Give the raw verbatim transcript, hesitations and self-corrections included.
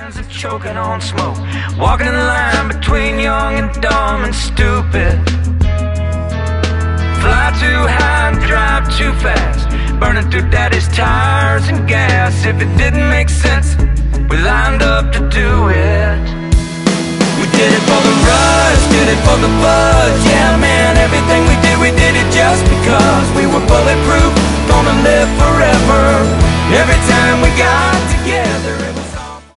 hands are choking on smoke, walking in the line between young and dumb and stupid. Fly too high and drive too fast, burning through daddy's tires and gas. If it didn't make sense, we lined up to do it. We did it for the rush, did it for the buzz.